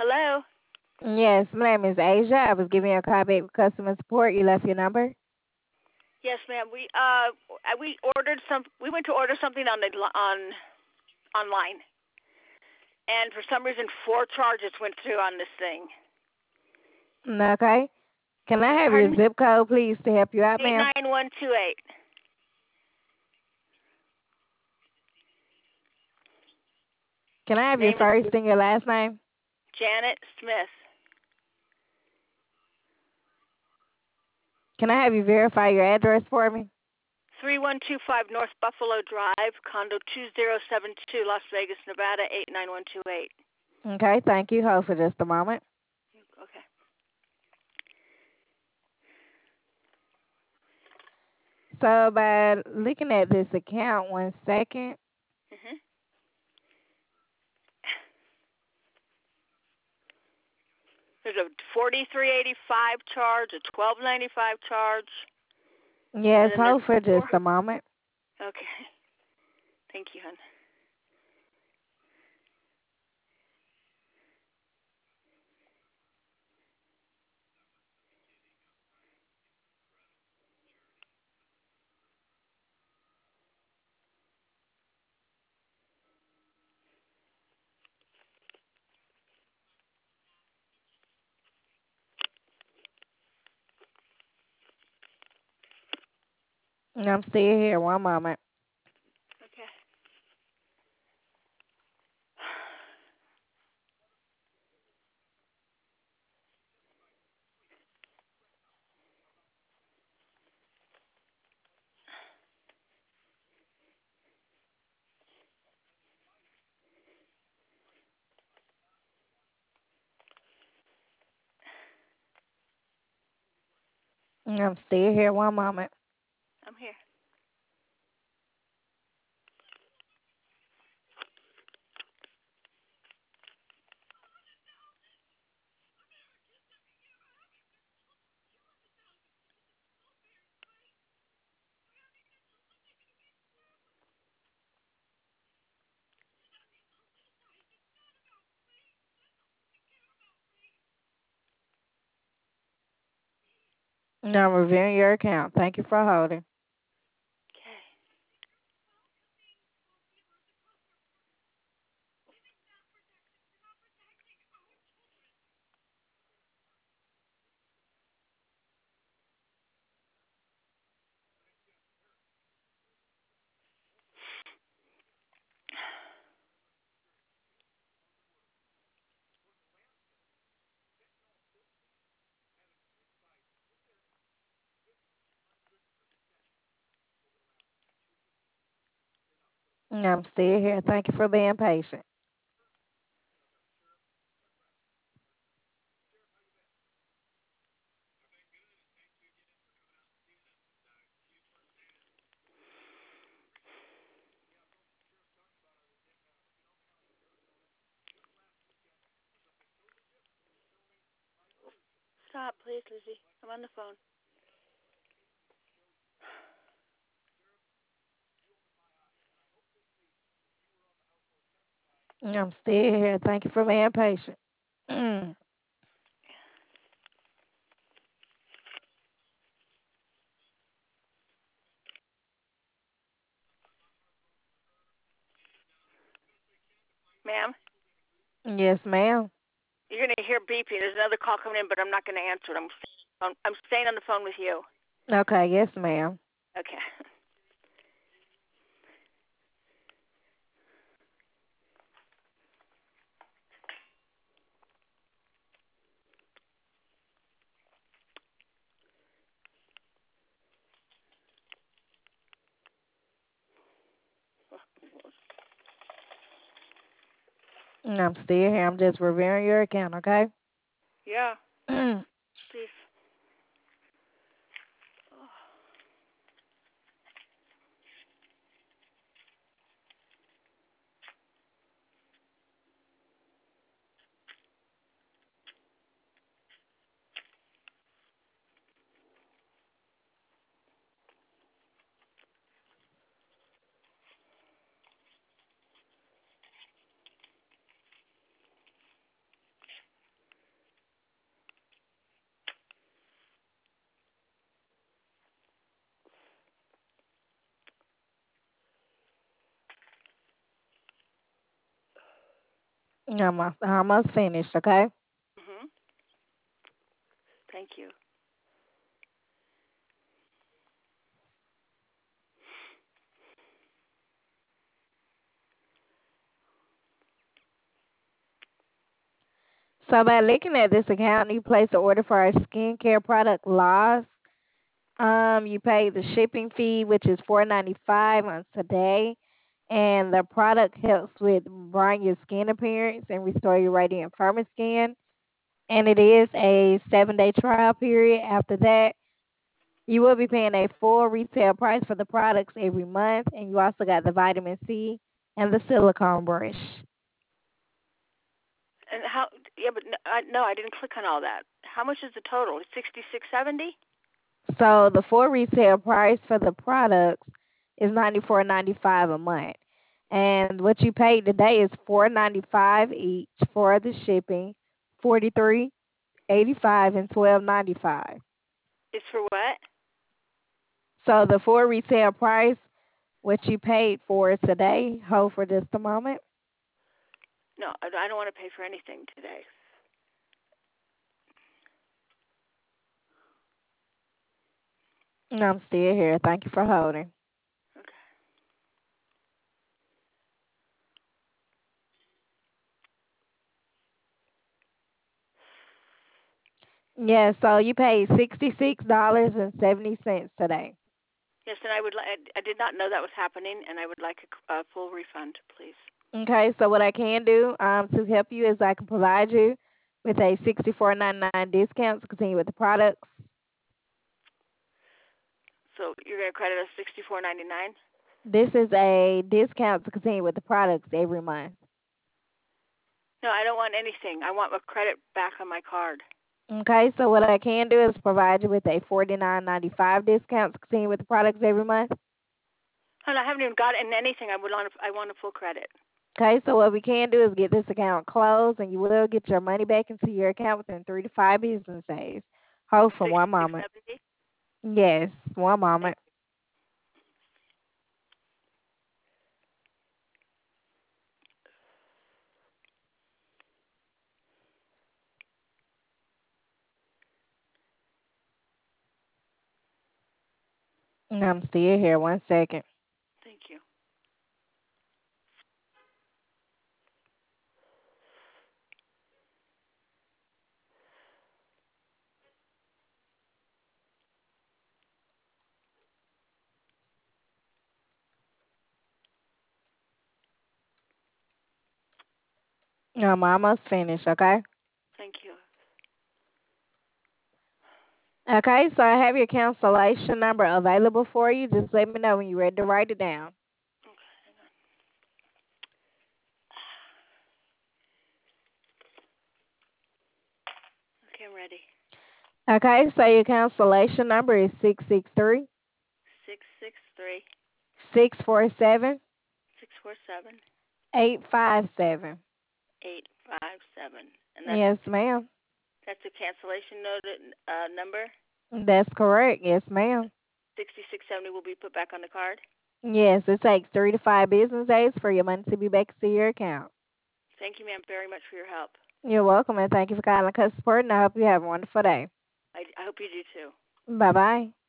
Hello? Yes, my name is Asia. I was giving you a call back with customer support. You left your number. Yes, ma'am. We ordered some. We went to order something online, and for some reason, four charges went through on this thing. Okay. Can I have your Pardon? zip code, please, to help you out, Eight ma'am? nine one two eight. Can I have your Name is first and your last name? Janet Smith. Can I have you verify your address for me? 3125 North Buffalo Drive, condo 2072, Las Vegas, Nevada 89128. Okay, thank you. Hold for just a moment. Okay. So, by looking at this account, 1 second. Mhm. There's a 4385 charge, a 1295 charge, and Yes, then there's hold for four. just a moment. Okay. Thank you, hon. I'm still here. One moment. Okay. I'm still here. One moment. I'm here. I'm reviewing your account. Thank you for holding. Okay. I'm still here. Thank you for being patient. Stop, please, Lizzie. I'm on the phone. I'm still here. Thank you for being patient. Ma'am, Yes, ma'am. you're gonna hear beeping. There's another call coming in, but I'm not gonna answer it. I'm staying on the phone with you. Okay, yes, ma'am. Okay. I'm still here. I'm just reviewing your account, okay? Yeah. Please. I'm almost finished, okay? Mhm. Thank you. So by looking at this account, you place an order for our skincare product Loss. You pay the shipping fee, which is $4.95 on today, and the product helps with brighten your skin appearance and restore your radiant firmer skin. And it is a 7-day trial period. After that, you will be paying a full retail price for the products every month, and you also got the vitamin C and the silicone brush. And how? Yeah, but no, I didn't click on all that. How much is the total? 66.70. So the full retail price for the products is $94.95 a month. And what you paid today is $4.95 each for the shipping, $43.85 and $12.95. It's for what? So the full retail price, what you paid for today, hold for just a moment. No, I don't want to pay for anything today. And I'm still here. Thank you for holding. Okay. Yeah, so you paid $66.70 today. Yes, and I would. I did not know that was happening, and I would like a full refund, please. Okay, so what I can do to help you is I can provide you with a $64.99 discount to continue with the products. So you're going to credit us $64.99. This is a discount to continue with the products every month. No, I don't want anything. I want my credit back on my card. Okay, so what I can do is provide you with a $49.95 discount to continue with the products every month. And I haven't even gotten anything. I want a full credit. Okay, so what we can do is get this account closed, and you will get your money back into your account within 3 to 5 business days. Hold for one moment. 66.70. Yes, one Thank moment. I'm still here. One second. thank you. I'm almost finished, okay? Thank you. Okay, so I have your cancellation number available for you. Just let me know when you're ready to write it down. Okay, hang on. Okay, I'm ready. Okay, so your cancellation number is 663 663 647 647 857. 857, and Yes, ma'am. that's a cancellation note number. That's correct. Yes, ma'am. 6670 will be put back on the card. Yes, it takes 3 to 5 business days for your money to be back to your account. Thank you, ma'am, very much for your help. You're welcome, and thank you for calling Customer Support, and I hope you have a wonderful day. I hope you do too. Bye-bye.